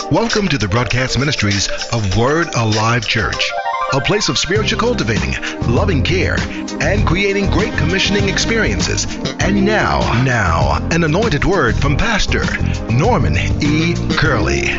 Welcome to the broadcast ministries of Word Alive Church, a place of spiritual cultivating, loving care, and creating great commissioning experiences. And now, an anointed word from Pastor Norman E. Curley.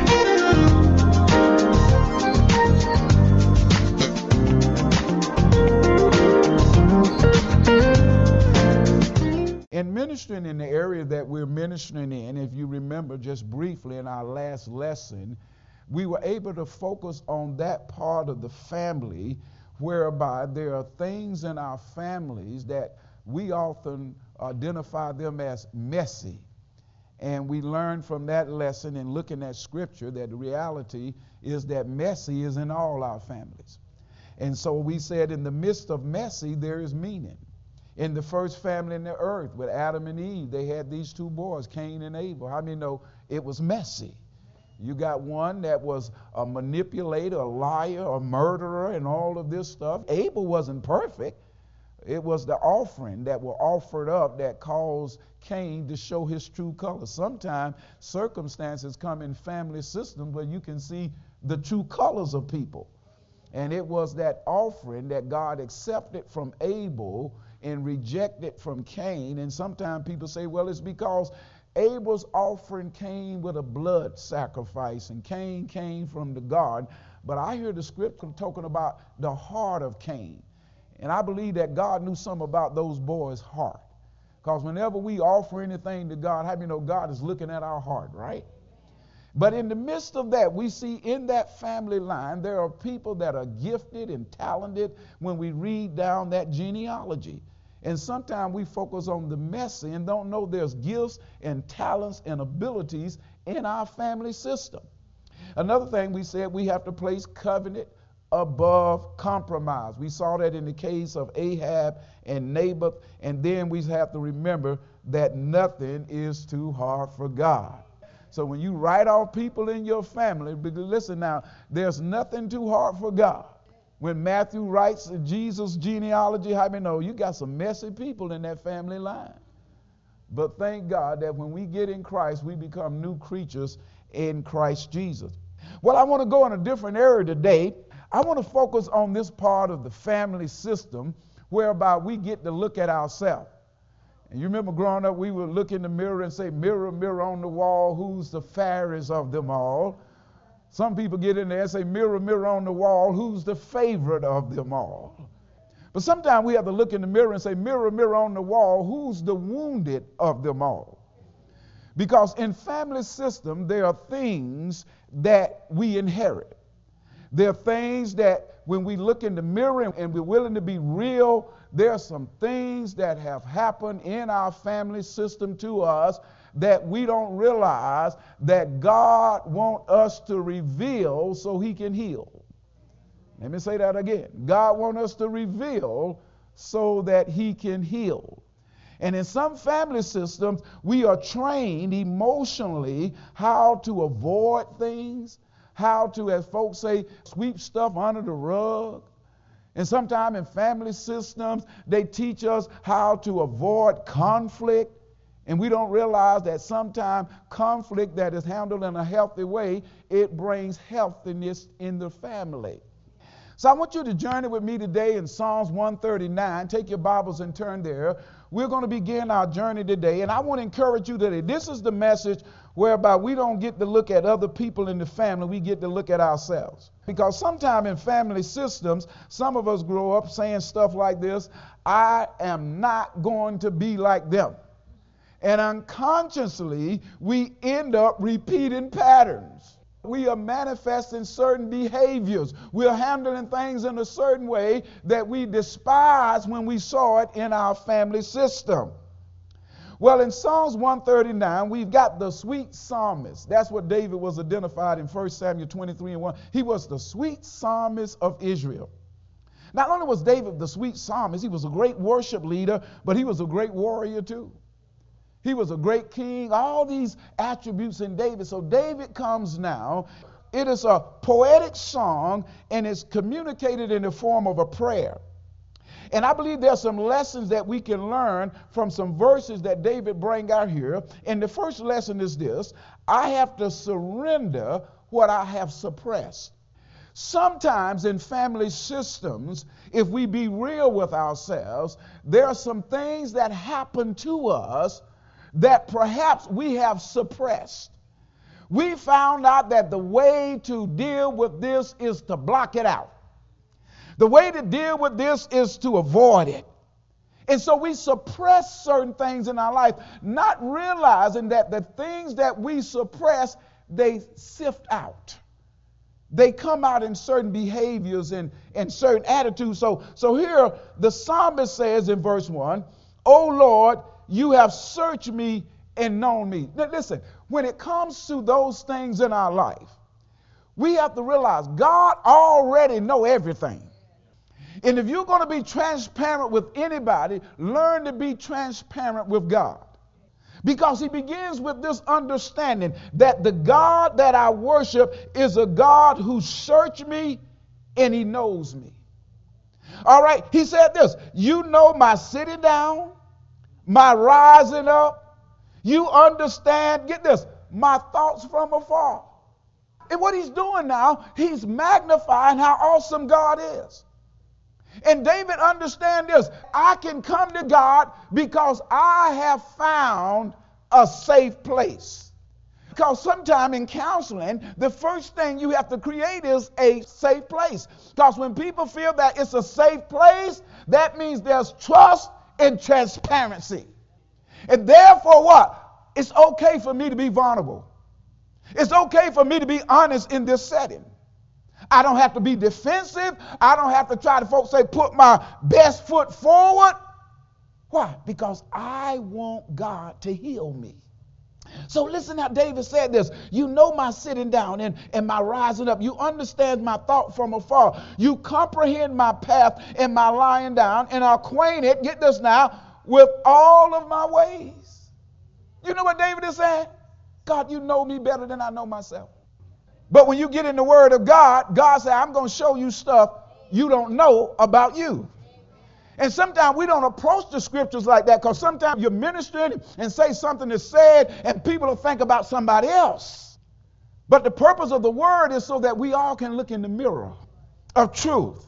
In ministering in the area that we're ministering in, if you remember just briefly in our last lesson, we were able to focus on that part of the family whereby there are things in our families that we often identify them as messy. And we learned from that lesson in looking at scripture that the reality is that messy is in all our families. And so we said in the midst of messy, there is meaning. In the first family in the earth with Adam and Eve, they had these two boys, Cain and Abel. How many know it was messy? You got one that was a manipulator, a liar, a murderer, and all of this stuff. Abel wasn't perfect. It was the offering that were offered up that caused Cain to show his true colors. Sometimes circumstances come in family systems where you can see the true colors of people. And it was that offering that God accepted from Abel and rejected from Cain. And sometimes people say, well, it's because Abel's offering came with a blood sacrifice and Cain came from the garden. But I hear the scripture talking about the heart of Cain. And I believe that God knew something about those boys' heart. Because whenever we offer anything to God, how do you know God is looking at our heart, right? But in the midst of that, we see in that family line, there are people that are gifted and talented when we read down that genealogy. And sometimes we focus on the messy and don't know there's gifts and talents and abilities in our family system. Another thing we said, we have to place covenant above compromise. We saw that in the case of Ahab and Naboth. And then we have to remember that nothing is too hard for God. So when you write off people in your family, listen now, there's nothing too hard for God. When Matthew writes Jesus' genealogy, how many know you got some messy people in that family line? But thank God that when we get in Christ, we become new creatures in Christ Jesus. Well, I want to go in a different area today. I want to focus on this part of the family system whereby we get to look at ourselves. And you remember growing up, we would look in the mirror and say, mirror, mirror on the wall, who's the fairest of them all? Some people get in there and say, mirror, mirror on the wall, who's the favorite of them all? But sometimes we have to look in the mirror and say, mirror, mirror on the wall, who's the wounded of them all? Because in family system, there are things that we inherit. There are things that when we look in the mirror and we're willing to be real, there are some things that have happened in our family system to us that we don't realize that God wants us to reveal so he can heal. Let me say that again. God wants us to reveal so that he can heal. And in some family systems, we are trained emotionally how to avoid things, how to, as folks say, sweep stuff under the rug. And sometimes in family systems, they teach us how to avoid conflict. And we don't realize that sometimes conflict that is handled in a healthy way, it brings healthiness in the family. So I want you to journey with me today in Psalms 139. Take your Bibles and turn there. We're going to begin our journey today. And I want to encourage you today. This is the message whereby we don't get to look at other people in the family. We get to look at ourselves. Because sometimes in family systems, some of us grow up saying stuff like this, I am not going to be like them. And unconsciously, we end up repeating patterns. We are manifesting certain behaviors. We're handling things in a certain way that we despise when we saw it in our family system. Well, in Psalms 139, we've got the sweet psalmist. That's what David was identified in 1 Samuel 23:1. He was the sweet psalmist of Israel. Not only was David the sweet psalmist, he was a great worship leader, but he was a great warrior too. He was a great king, all these attributes in David. So David comes now. It is a poetic song, and it's communicated in the form of a prayer. And I believe there's some lessons that we can learn from some verses that David bring out here. And the first lesson is this: I have to surrender what I have suppressed. Sometimes in family systems, if we be real with ourselves, there are some things that happen to us that perhaps we have suppressed. We found out that the way to deal with this is to block it out. The way to deal with this is to avoid it. And so we suppress certain things in our life, not realizing that the things that we suppress, they sift out. They come out in certain behaviors and certain attitudes. So here the psalmist says in verse 1, "O Lord, you have searched me and known me." Now listen, when it comes to those things in our life, we have to realize God already knows everything. And if you're going to be transparent with anybody, learn to be transparent with God. Because he begins with this understanding that the God that I worship is a God who searched me and he knows me. All right, he said this: you know my sitting down, my rising up. You understand, get this, my thoughts from afar. And what he's doing now, he's magnifying how awesome God is. And David understands this: I can come to God because I have found a safe place. Because sometimes in counseling, the first thing you have to create is a safe place. Because when people feel that it's a safe place, that means there's trust and transparency. And therefore what? It's okay for me to be vulnerable. It's okay for me to be honest in this setting. I don't have to be defensive. I don't have to try to, folks say, put my best foot forward. Why? Because I want God to heal me. So listen how David said this: you know my sitting down and my rising up. You understand my thought from afar. You comprehend my path and my lying down, and are acquainted, get this now, with all of my ways. You know what David is saying? God, you know me better than I know myself. But when you get in the Word of God, God said, I'm going to show you stuff you don't know about you. And sometimes we don't approach the scriptures like that, because sometimes you're ministering and say something is said and people will think about somebody else. But the purpose of the Word is so that we all can look in the mirror of truth.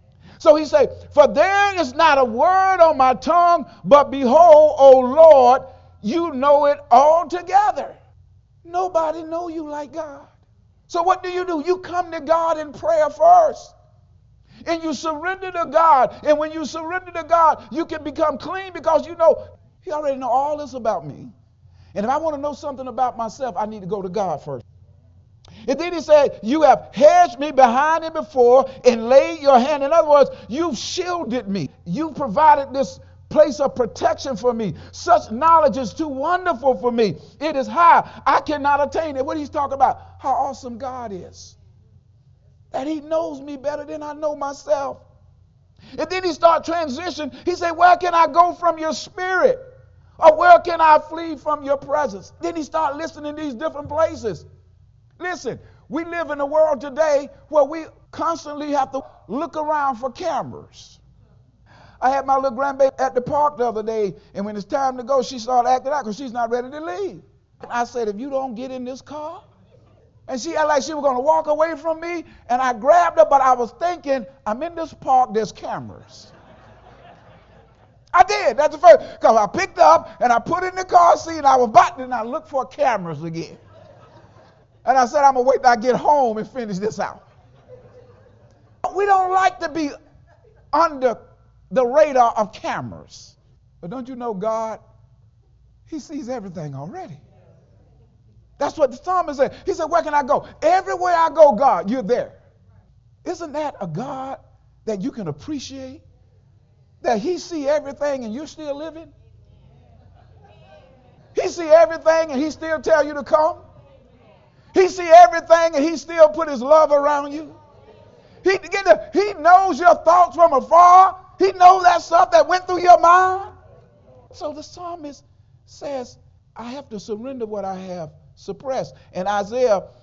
So he said, for there is not a word on my tongue, but behold, O Lord, you know it altogether. Nobody know you like God. So what do? You come to God in prayer first. And you surrender to God. And when you surrender to God, you can become clean, because you know he already knows all this about me. And if I want to know something about myself, I need to go to God first. And then he said, you have hedged me behind and before and laid your hand. In other words, you've shielded me. You've provided this place of protection for me. Such knowledge is too wonderful for me. It is high. I cannot attain it. What he's talking about, how awesome God is. That he knows me better than I know myself. And then he starts transition. He said, where can I go from your spirit? Or where can I flee from your presence? Then he starts listening to these different places. Listen, we live in a world today where we constantly have to look around for cameras. I had my little grandbaby at the park the other day, and when it's time to go, she started acting out because she's not ready to leave. And I said, if you don't get in this car, and she acted like she was going to walk away from me, and I grabbed her, but I was thinking, I'm in this park, there's cameras. I did. That's the first. Because I picked her up, and I put her in the car seat, and I was about to, and I looked for cameras again. And I said, I'm going to wait till I get home and finish this out. We don't like to be under the radar of cameras. But don't you know God, he sees everything already. That's what the psalmist said. He said, where can I go? Everywhere I go, God, you're there. Isn't that a God that you can appreciate? That he see everything and you're still living? He see everything and he still tell you to come? He see everything and he still put his love around you? He knows your thoughts from afar. He knows that stuff that went through your mind. So the psalmist says, I have to surrender what I have suppressed. And Isaiah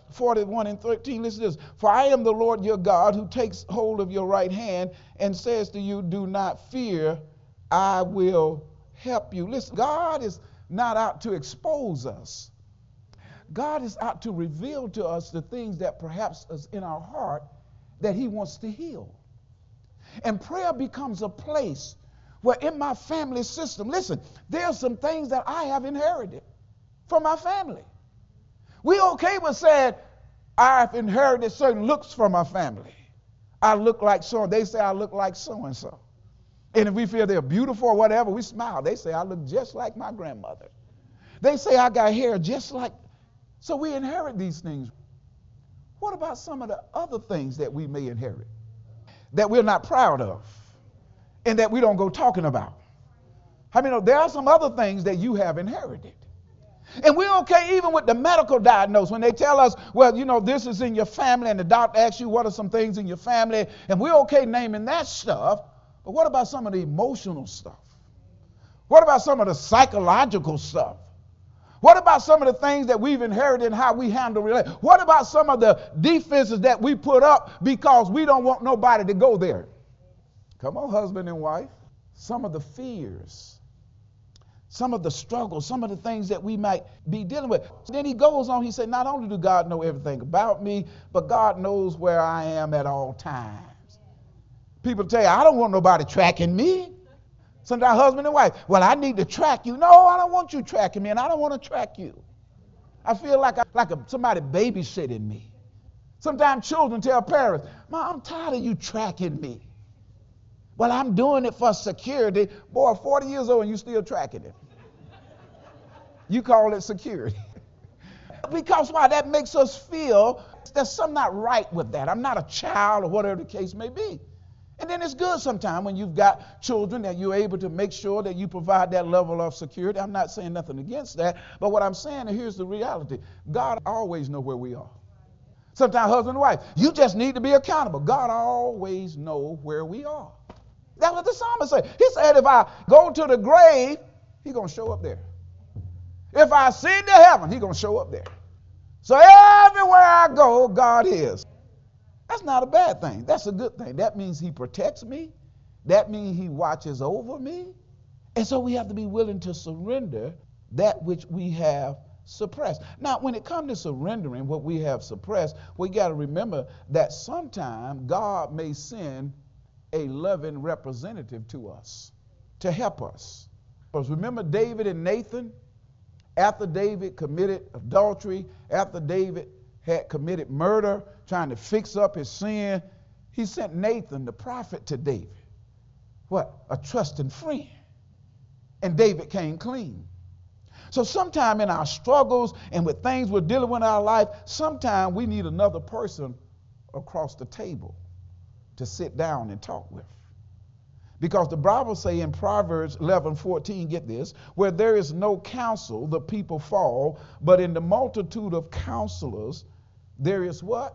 41 and 13, listen to this. For I am the Lord your God who takes hold of your right hand and says to you, do not fear, I will help you. Listen, God is not out to expose us. God is out to reveal to us the things that perhaps is in our heart that he wants to heal. And prayer becomes a place where in my family system, listen, there are some things that I have inherited from my family. We okay with saying, I've inherited certain looks from my family. I look like so, they say I look like so-and-so. And if we feel they're beautiful or whatever, we smile. They say I look just like my grandmother. They say I got hair just like, so we inherit these things. What about some of the other things that we may inherit that we're not proud of and that we don't go talking about? I mean, there are some other things that you have inherited. And we're okay even with the medical diagnosis when they tell us, well, you know, this is in your family, and the doctor asks you what are some things in your family, and we're okay naming that stuff. But what about some of the emotional stuff? What about some of the psychological stuff? What about some of the things that we've inherited and how we handle relationships? What about some of the defenses that we put up because we don't want nobody to go there? Come on, husband and wife. Some of the fears, some of the struggles, some of the things that we might be dealing with. Then he goes on, he said, not only do God know everything about me, but God knows where I am at all times. People tell you, I don't want nobody tracking me. Sometimes husband and wife, well, I need to track you. No, I don't want you tracking me, and I don't want to track you. I feel like somebody babysitting me. Sometimes children tell parents, Mom, I'm tired of you tracking me. Well, I'm doing it for security. Boy, 40 years old and you still tracking it. You call it security. Because why? That makes us feel there's something not right with that. I'm not a child or whatever the case may be. And then it's good sometimes when you've got children that you're able to make sure that you provide that level of security. I'm not saying nothing against that, but what I'm saying, and here's the reality. God always knows where we are. Sometimes husband and wife, you just need to be accountable. God always knows where we are. That's what the psalmist said. He said, if I go to the grave, he's going to show up there. If I ascend to heaven, he's going to show up there. So everywhere I go, God is. That's not a bad thing. That's a good thing. That means he protects me. That means he watches over me. And so we have to be willing to surrender that which we have suppressed. Now, when it comes to surrendering what we have suppressed, we got to remember that sometimes God may send a loving representative to us to help us. Because remember David and Nathan? After David committed adultery, after David had committed murder, trying to fix up his sin, he sent Nathan, the prophet, to David. What? A trusting friend. And David came clean. So sometime in our struggles and with things we're dealing with in our life, sometime we need another person across the table to sit down and talk with. Because the Bible say in Proverbs 11:14, get this, where there is no counsel, the people fall, but in the multitude of counselors, there is what?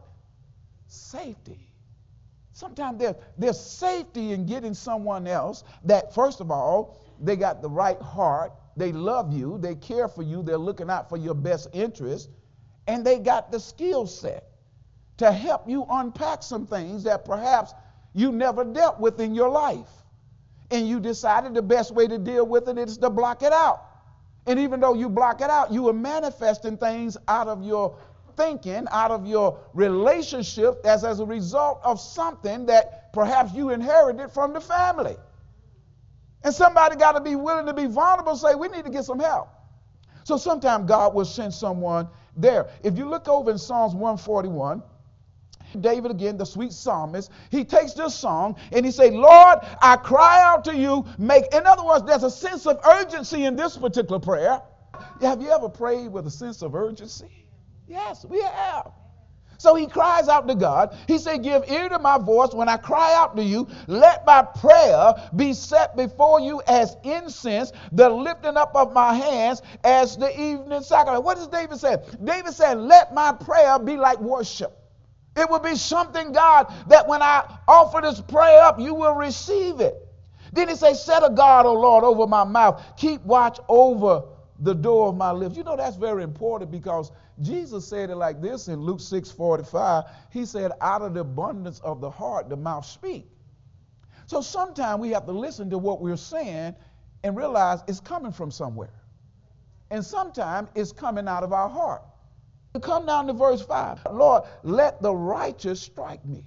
Safety. Sometimes there's safety in getting someone else that, first of all, they got the right heart, they love you, they care for you, they're looking out for your best interest, and they got the skill set to help you unpack some things that perhaps you never dealt with in your life. And you decided the best way to deal with it is to block it out. And even though you block it out, you are manifesting things out of your thinking, out of your relationship as a result of something that perhaps you inherited from the family. And somebody got to be willing to be vulnerable and say, we need to get some help. So sometimes God will send someone there. If you look over in Psalms 141, David, again, the sweet psalmist, he takes this song and he says, Lord, I cry out to you. In other words, there's a sense of urgency in this particular prayer. Have you ever prayed with a sense of urgency? Yes, we have. So he cries out to God. He said, give ear to my voice when I cry out to you. Let my prayer be set before you as incense, the lifting up of my hands as the evening sacrifice. What does David say? David said, let my prayer be like worship. It will be something, God, that when I offer this prayer up, you will receive it. Then he says, set a guard, O Lord, over my mouth. Keep watch over the door of my lips. You know, that's very important because Jesus said it like this in Luke 6:45. He said, out of the abundance of the heart, the mouth speak. So sometimes we have to listen to what we're saying and realize it's coming from somewhere. And sometimes it's coming out of our heart. Come down to verse 5. Lord, let the righteous strike me.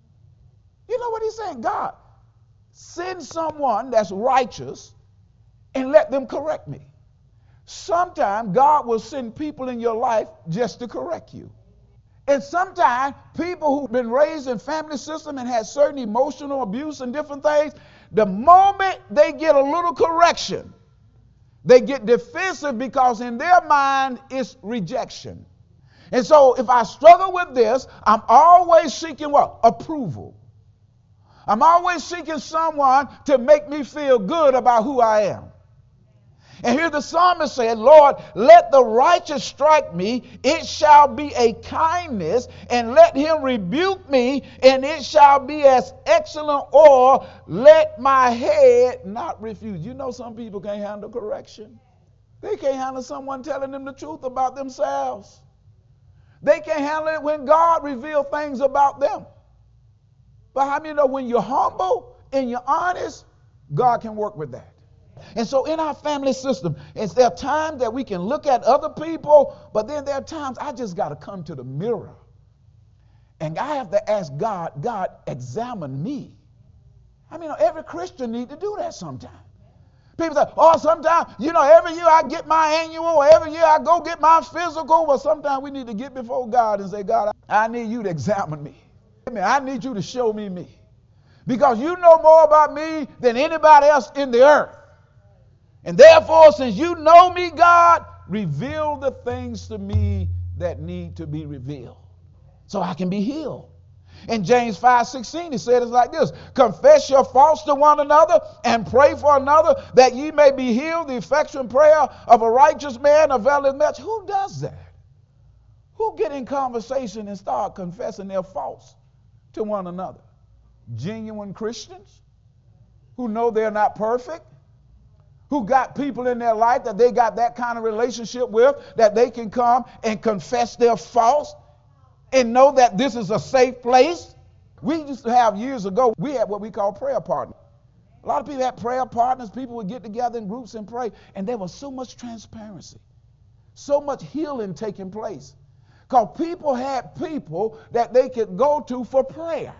You know what he's saying? God, send someone that's righteous and let them correct me. Sometimes God will send people in your life just to correct you. And sometimes people who've been raised in family system and had certain emotional abuse and different things, the moment they get a little correction, they get defensive because in their mind it's rejection. And so if I struggle with this, I'm always seeking what? Approval. I'm always seeking someone to make me feel good about who I am. And here the psalmist said, Lord, let the righteous strike me, it shall be a kindness, and let him rebuke me, and it shall be as excellent oil, let my head not refuse. You know some people can't handle correction. They can't handle someone telling them the truth about themselves. They can't handle it when God reveals things about them. But how many know when you're humble and you're honest, God can work with that? And so in our family system, there are times that we can look at other people, but then there are times I just got to come to the mirror. And I have to ask God, God, examine me. I mean, every Christian need to do that sometime. People say, oh, sometimes, every year I get my annual, every year I go get my physical. Well, sometimes we need to get before God and say, God, I need you to examine me. I need you to show me me. Because you know more about me than anybody else in the earth. And therefore, since you know me, God, reveal the things to me that need to be revealed so I can be healed. In James 5:16, he said it's like this: confess your faults to one another and pray for another that ye may be healed. The effectual prayer of a righteous man availeth much. Who does that? Who get in conversation and start confessing their faults to one another? Genuine Christians who know they're not perfect, who got people in their life that they got that kind of relationship with, that they can come and confess their faults and know that this is a safe place. We used to have years ago, we had what we call prayer partners. A lot of people had prayer partners. People would get together in groups and pray, and there was so much transparency, so much healing taking place. Because people had people that they could go to for prayer.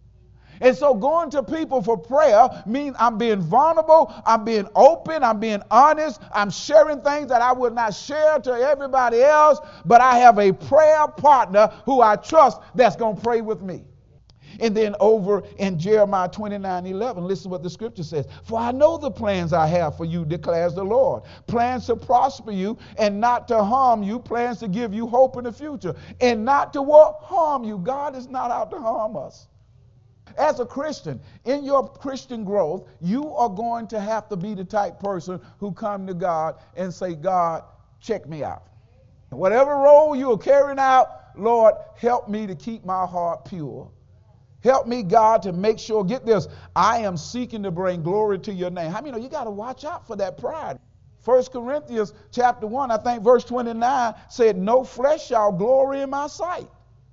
And so going to people for prayer means I'm being vulnerable, I'm being open, I'm being honest, I'm sharing things that I would not share to everybody else, but I have a prayer partner who I trust that's going to pray with me. And then over in Jeremiah 29:11, listen to what the scripture says. For I know the plans I have for you, declares the Lord. Plans to prosper you and not to harm you. Plans to give you hope in the future. And not to what? Harm you. God is not out to harm us. As a Christian, in your Christian growth, you are going to have to be the type person who come to God and say, God, check me out. Whatever role you are carrying out, Lord, help me to keep my heart pure. Help me, God, to make sure, get this, I am seeking to bring glory to your name. How many know you got to watch out for that pride? 1 Corinthians chapter 1, I think verse 29 said, no flesh shall glory in my sight.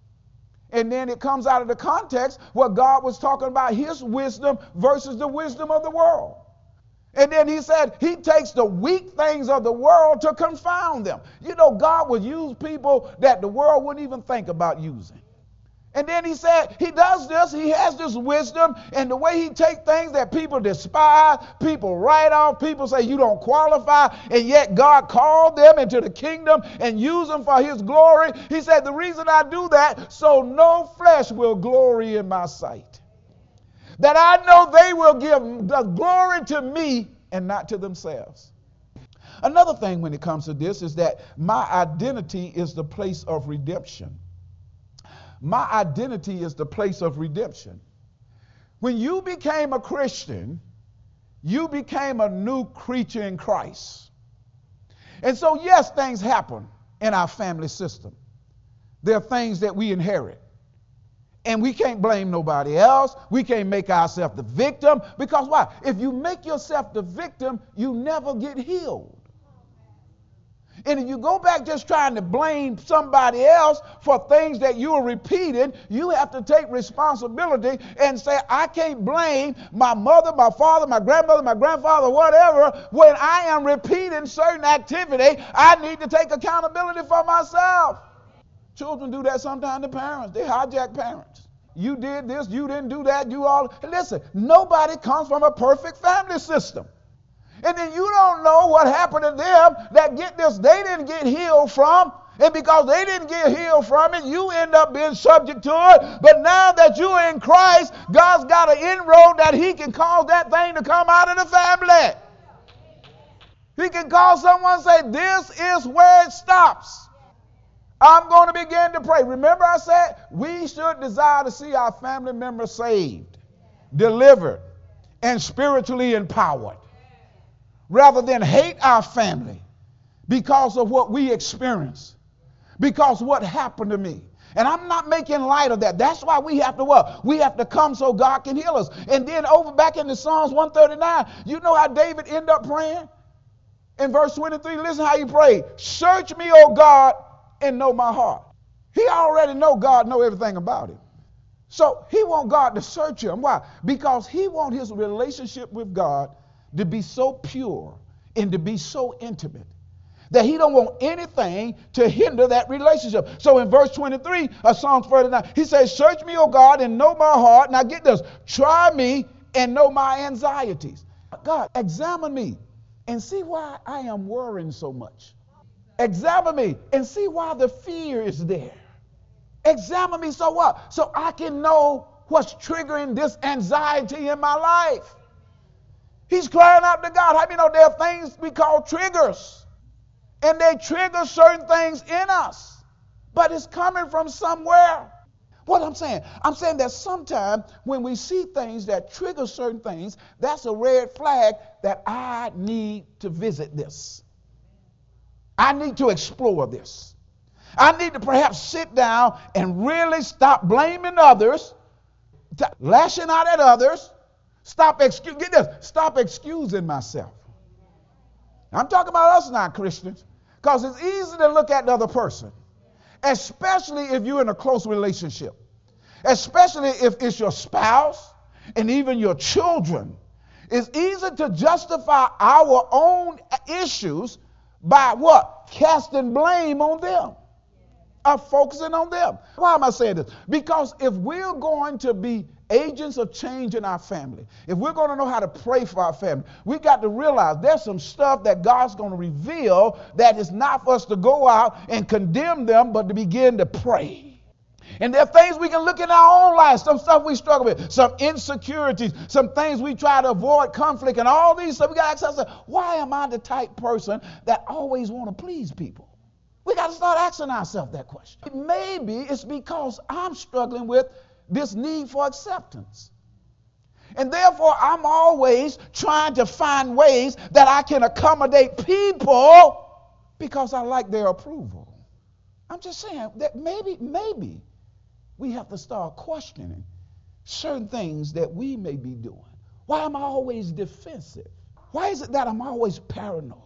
And then it comes out of the context where God was talking about his wisdom versus the wisdom of the world. And then he said he takes the weak things of the world to confound them. You know, God would use people that the world wouldn't even think about using. And then he said he does this, he has this wisdom, and the way he takes things that people despise, people write off, people say you don't qualify, and yet God called them into the kingdom and used them for his glory. He said the reason I do that, so no flesh will glory in my sight. That I know they will give the glory to me and not to themselves. Another thing when it comes to this is that my identity is the place of redemption. My identity is the place of redemption. When you became a Christian, you became a new creature in Christ. And so, yes, things happen in our family system. There are things that we inherit. And we can't blame nobody else. We can't make ourselves the victim. Because why? If you make yourself the victim, you never get healed. And if you go back just trying to blame somebody else for things that you are repeating, you have to take responsibility and say, I can't blame my mother, my father, my grandmother, my grandfather, whatever. When I am repeating certain activity, I need to take accountability for myself. Children do that sometimes to parents. They hijack parents. You did this, you didn't do that, you all. Listen, nobody comes from a perfect family system. And then you don't know what happened to them that get this, they didn't get healed from. And because they didn't get healed from it, you end up being subject to it. But now that you're in Christ, God's got an inroad that he can cause that thing to come out of the family. He can call someone and say, this is where it stops. I'm going to begin to pray. Remember I said we should desire to see our family members saved, delivered, and spiritually empowered, rather than hate our family because of what we experienced, because of what happened to me. And I'm not making light of that. That's why we have to what? We have to come so God can heal us. And then over back in the Psalms 139, you know how David ended up praying? In verse 23, listen how he prayed. Search me, O God, and know my heart. He already know God know everything about him. So he want God to search him. Why? Because he want his relationship with God to be so pure and to be so intimate that he don't want anything to hinder that relationship. So in verse 23 of Psalms 39, he says, search me, O God, and know my heart. Now get this. Try me and know my anxieties. God, examine me and see why I am worrying so much. Examine me and see why the fear is there. Examine me so what? So I can know what's triggering this anxiety in my life. He's crying out to God. How many know there are things we call triggers? And they trigger certain things in us. But it's coming from somewhere. What I'm saying that sometimes when we see things that trigger certain things, that's a red flag that I need to visit this. I need to explore this. I need to perhaps sit down and really stop blaming others, lashing out at others. Stop excusing myself. I'm talking about us now, Christians, because it's easy to look at the other person, especially if you're in a close relationship, especially if it's your spouse and even your children. It's easy to justify our own issues by what? Casting blame on them. Of focusing on them. Why am I saying this? Because if we're going to be agents of change in our family, if we're going to know how to pray for our family, we got to realize there's some stuff that God's going to reveal that is not for us to go out and condemn them, but to begin to pray. And there are things we can look in our own lives, some stuff we struggle with, some insecurities, some things we try to avoid conflict, and all these stuff. We got to ask ourselves, why am I the type person that always want to please people? We got to start asking ourselves that question. Maybe it's because I'm struggling with this need for acceptance. And therefore, I'm always trying to find ways that I can accommodate people because I like their approval. I'm just saying that maybe we have to start questioning certain things that we may be doing. Why am I always defensive? Why is it that I'm always paranoid?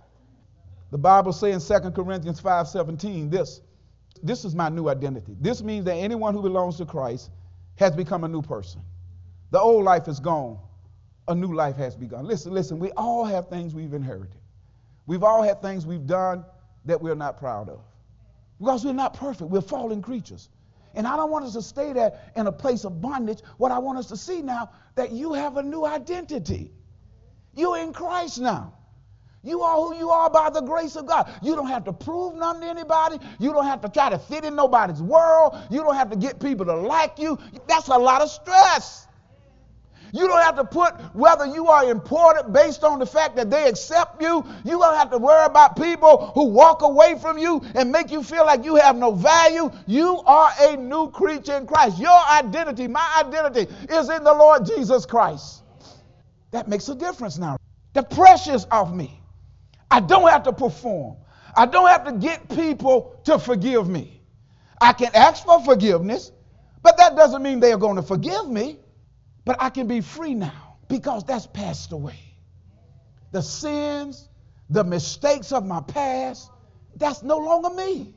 The Bible says in 2 Corinthians 5:17, this is my new identity. This means that anyone who belongs to Christ has become a new person. The old life is gone. A new life has begun. Listen, we all have things we've inherited. We've all had things we've done that we're not proud of. Because we're not perfect. We're fallen creatures. And I don't want us to stay there in a place of bondage. What I want us to see now, that you have a new identity. You're in Christ now. You are who you are by the grace of God. You don't have to prove nothing to anybody. You don't have to try to fit in nobody's world. You don't have to get people to like you. That's a lot of stress. You don't have to put whether you are important based on the fact that they accept you. You don't have to worry about people who walk away from you and make you feel like you have no value. You are a new creature in Christ. Your identity, my identity, is in the Lord Jesus Christ. That makes a difference now. The pressure's off me. I don't have to perform. I don't have to get people to forgive me. I can ask for forgiveness, but that doesn't mean they are going to forgive me. But I can be free now because that's passed away. The sins, the mistakes of my past, that's no longer me.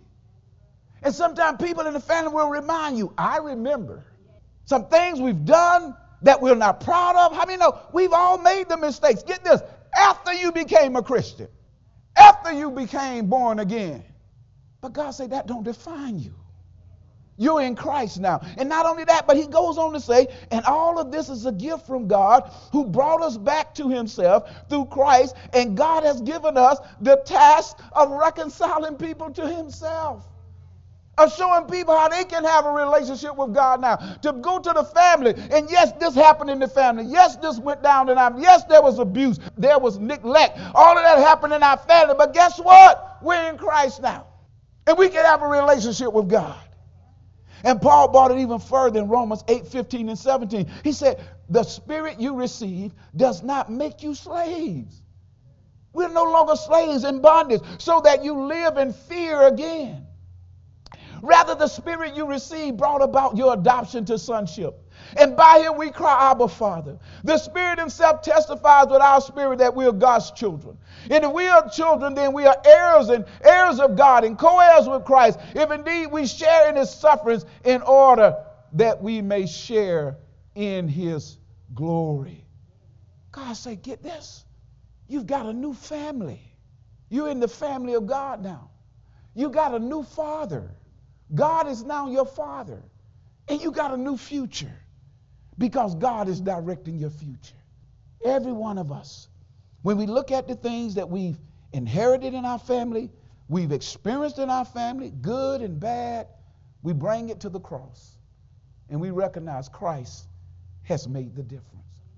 And sometimes people in the family will remind you, I remember some things we've done that we're not proud of. How many know we've all made the mistakes? Get this, after you became a Christian, after you became born again. But God said that don't define you. You're in Christ now. And not only that, but he goes on to say, and all of this is a gift from God who brought us back to himself through Christ. And God has given us the task of reconciling people to himself, of showing people how they can have a relationship with God now, to go to the family. And yes, this happened in the family. Yes, this went down in our, yes, there was abuse. There was neglect. All of that happened in our family. But guess what? We're in Christ now. And we can have a relationship with God. And Paul brought it even further in Romans 8:15 and 17. He said, the spirit you receive does not make you slaves. We're no longer slaves in bondage so that you live in fear again. Rather, the spirit you received brought about your adoption to sonship. And by him we cry, Abba, Father. The Spirit himself testifies with our spirit that we are God's children. And if we are children, then we are heirs and heirs of God and co-heirs with Christ, if indeed we share in his sufferings, in order that we may share in his glory. God said, get this. You've got a new family. You're in the family of God now. You got a new father. God is now your father. And you got a new future because God is directing your future. Every one of us, when we look at the things that we've inherited in our family, we've experienced in our family, good and bad, we bring it to the cross and we recognize Christ has made the difference.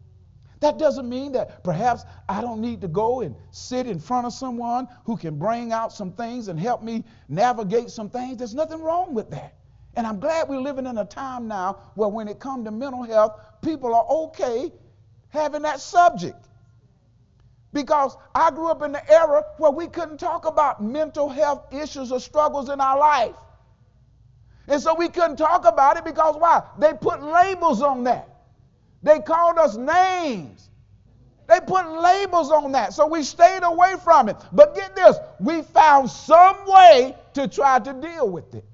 That doesn't mean that perhaps I don't need to go and sit in front of someone who can bring out some things and help me navigate some things. There's nothing wrong with that. And I'm glad we're living in a time now where when it comes to mental health, people are okay having that subject. Because I grew up in the era where we couldn't talk about mental health issues or struggles in our life. And so we couldn't talk about it because why? They put labels on that. They called us names. They put labels on that. So we stayed away from it. But get this, we found some way to try to deal with it.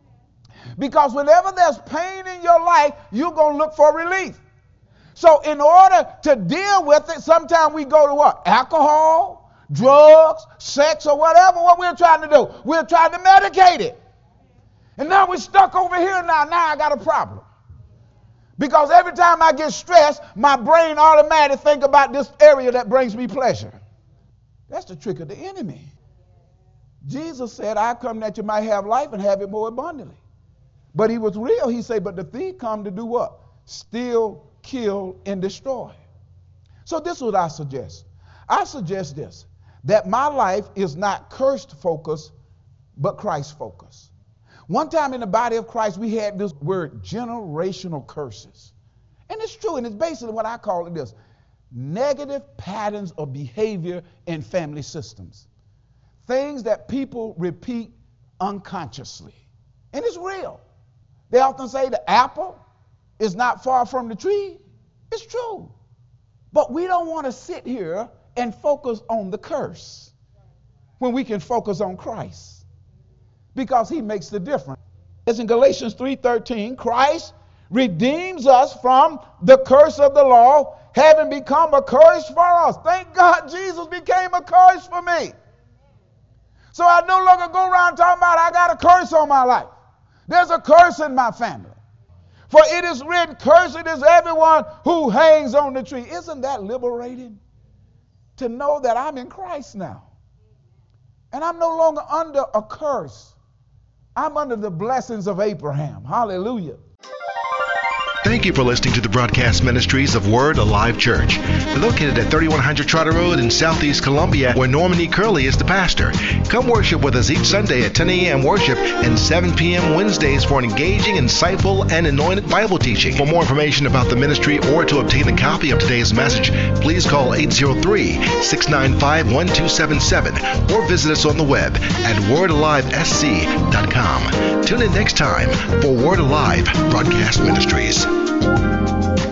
Because whenever there's pain in your life, you're going to look for relief. So in order to deal with it, sometimes we go to what? Alcohol, drugs, sex, or whatever, what we're trying to do. We're trying to medicate it. And now we're stuck over here now. Now I got a problem. Because every time I get stressed, my brain automatically think about this area that brings me pleasure. That's the trick of the enemy. Jesus said, I come that you might have life and have it more abundantly. But he was real. He said, but the thief come to do what? Steal, kill, and destroy. So this is what I suggest. I suggest this, that my life is not curse-focused, but Christ-focused. One time in the body of Christ, we had this word, generational curses. And it's true, and it's basically what I call it this, negative patterns of behavior in family systems. Things that people repeat unconsciously. And it's real. They often say the apple is not far from the tree. It's true. But we don't want to sit here and focus on the curse when we can focus on Christ. Because he makes the difference. As in Galatians 3:13, Christ redeems us from the curse of the law, having become a curse for us. Thank God Jesus became a curse for me. So I no longer go around talking about I got a curse on my life. There's a curse in my family. For it is written, cursed is everyone who hangs on the tree. Isn't that liberating? To know that I'm in Christ now. And I'm no longer under a curse. I'm under the blessings of Abraham. Hallelujah. Thank you for listening to the broadcast ministries of Word Alive Church, located at 3100 Trotter Road in Southeast Columbia, where Norman E. Curley is the pastor. Come worship with us each Sunday at 10 a.m. worship and 7 p.m. Wednesdays for an engaging, insightful, and anointed Bible teaching. For more information about the ministry or to obtain a copy of today's message, please call 803-695-1277 or visit us on the web at wordalivesc.com. Tune in next time for Word Alive Broadcast Ministries.